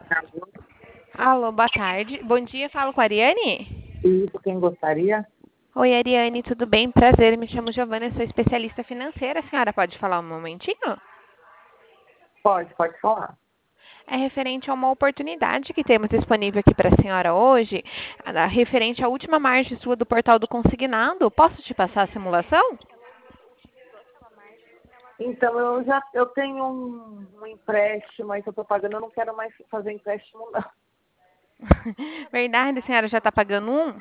Alô, boa tarde. Bom dia, falo com a Ariane? Isso, quem gostaria? Oi, Ariane, tudo bem? Prazer, me chamo Giovana, sou especialista financeira. A senhora pode falar um momentinho? Pode falar. É referente a uma oportunidade que temos disponível aqui para a senhora hoje, referente à última margem sua do portal do consignado. Posso te passar a simulação? Então, eu tenho um empréstimo aí que eu estou pagando, eu não quero mais fazer empréstimo, não. Verdade, a senhora já está pagando um?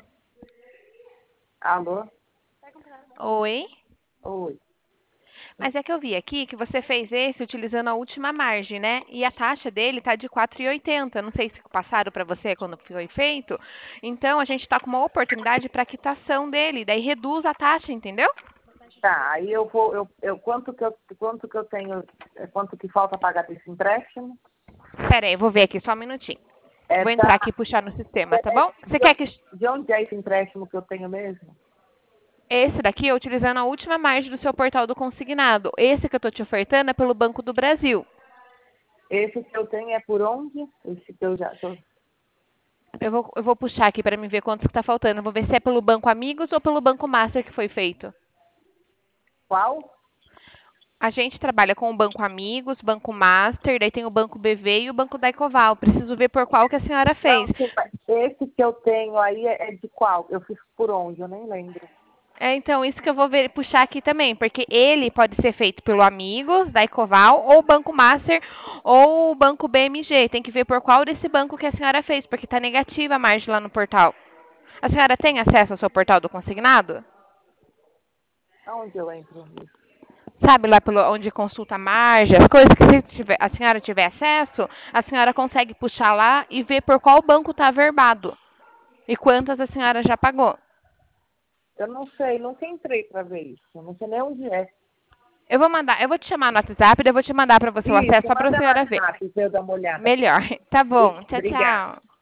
Alô? Oi? Oi. Mas é que eu vi aqui que você fez esse utilizando a última margem, né? E a taxa dele está de 4,80. Não sei se passaram para você quando foi feito. Então, a gente está com uma oportunidade para quitação dele. Daí reduz a taxa, entendeu? Tá, aí eu vou, quanto que eu tenho, quanto que falta pagar desse empréstimo? Pera aí, eu vou ver aqui só um minutinho. É Vou entrar da, aqui e puxar no sistema, tá é, bom? Você quer que de onde é esse empréstimo que eu tenho mesmo? esse daqui é utilizando a última margem do seu portal do consignado. Esse que eu estou te ofertando é pelo Banco do Brasil. Esse que eu tenho é por onde? Esse que eu já, Eu vou puxar aqui para me ver quanto está faltando. Eu vou ver se é pelo Banco Amigos ou pelo Banco Master que foi feito. qual? A gente trabalha com o Banco Amigos, Banco Master, daí tem o Banco BV e o Banco Daicoval. Preciso ver por qual que a senhora fez. Não, esse que eu tenho aí é de qual? Eu fiz por onde? Eu nem lembro. É, então, isso que eu vou ver, puxar aqui também, porque ele pode ser feito pelo Amigos, Daicoval, ou Banco Master, ou o Banco BMG. Tem que ver por qual desse banco que a senhora fez, porque está negativa a margem lá no portal. A senhora tem acesso ao seu portal do consignado? Aonde eu entro nisso? Sabe lá pelo, onde consulta a margem, as coisas que a senhora tiver acesso, a senhora consegue puxar lá e ver por qual banco está averbado e quantas a senhora já pagou. Eu não sei, nunca entrei para ver isso. Eu não sei nem onde é. Eu vou te chamar no WhatsApp, daí eu vou te mandar para você o acesso Isso, só para a manda no senhora ver. WhatsApp para eu dar uma olhada. Melhor. Tá bom. Isso, Tchau, obrigada. tchau.